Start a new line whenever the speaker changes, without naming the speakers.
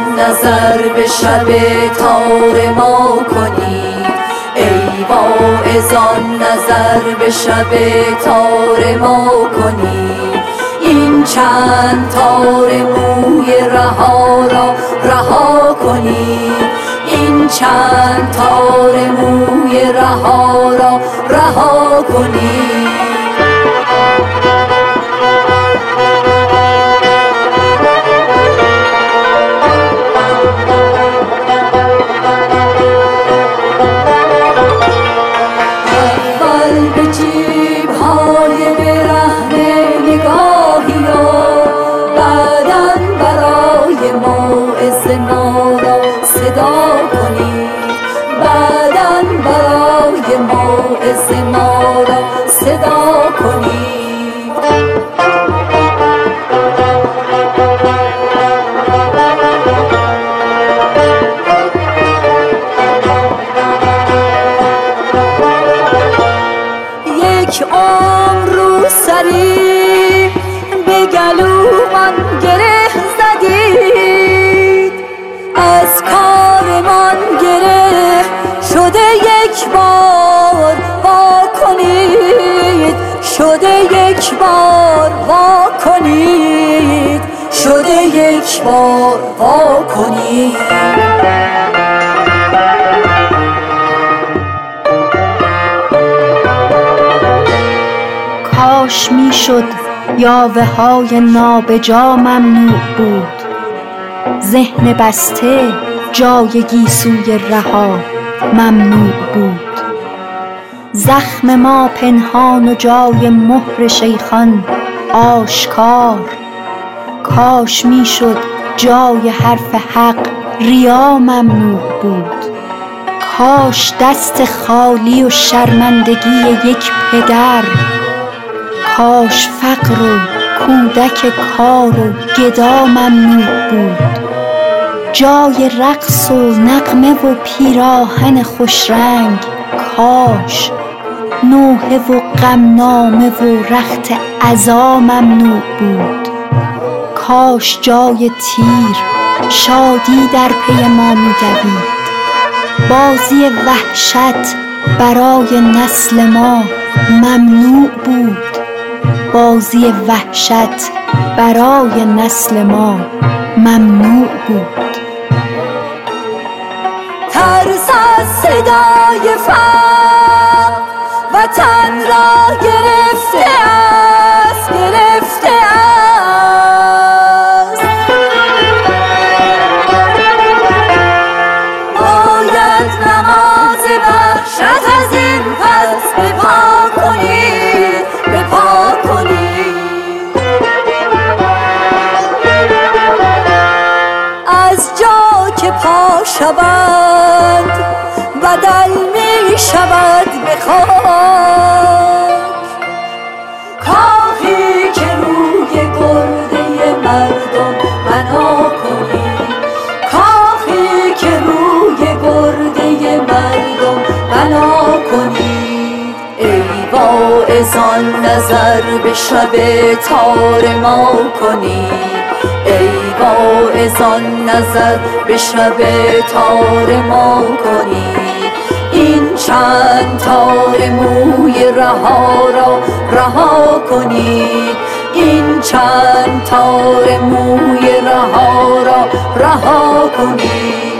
نظر به شب تار ما کنید، ای واعظان نظر به شب تار ما کنید. این چند تار موی رها را رها کنید، این چند تار موی رها را رها کنید.
یک عمر رو سری به گلومان گره زدید، از کارمان گره شده یک بار وا کنید، شده یک بار وا کنید، شده یک بار وا کنید.
کاش میشد یاوه های نابجا ممنوع بود، ذهن بسته جای گیسوی رها ممنوع بود. زخم ما پنهان و جای مهر شیخان آشکار، کاش میشد جای حرف حق ریا ممنوع بود. کاش دست خالی و شرمندگی یک پدر، کاش فقر و کودک کار و گدا ممنوع بود. جای رقص و نغمه و پیراهن خوشرنگ کاش، نوحه و غمنامه و رخت عزا ممنوع بود. کاش جای تیر شادی در پی ما می‌دوید. بازی وحشت برای نسل ما ممنوع بود، بازی وحشت برای نسل ما ممنوع بود.
ترس از صدای فقر وطن را گرفته است، گرفته است. باید نماز وحشت از این پس بپا کنید، بپا کنید. از جا که پا شود بدل می شود به خاک، کاخی که روی گرده مردم بنا کنید، کاخی که روی گرده مردم بنا کنید. ای واعظان نظر به شب تار ما کنید، ای واعظان نظر به شب تار ما کنید. این چند تار موی رها را رها کنید، این چند تار موی رها را رها کنید.